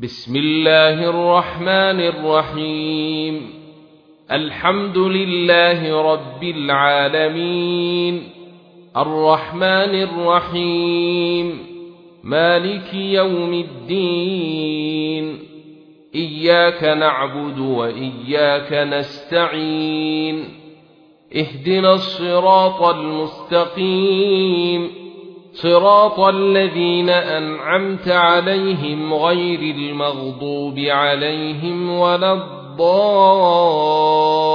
بسم الله الرحمن الرحيم. الحمد لله رب العالمين، الرحمن الرحيم، مالك يوم الدين. إياك نعبد وإياك نستعين، اهدنا الصراط المستقيم، صراط الذين أنعمت عليهم غير المغضوب عليهم ولا الضالين.